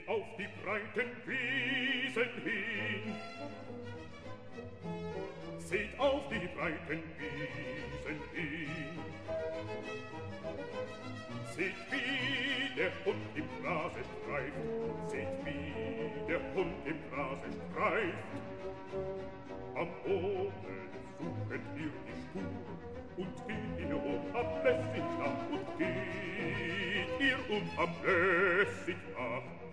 auf die breiten Wiesen hin. Seht auf die breiten Wiesen hin. Seht, wie der Hund im Grase streift, seht, wie der Hund im Grase streift. Am Boden suchet ihr die Spur, und geht ihr unablässig nach, und geht ihr unablässig nach.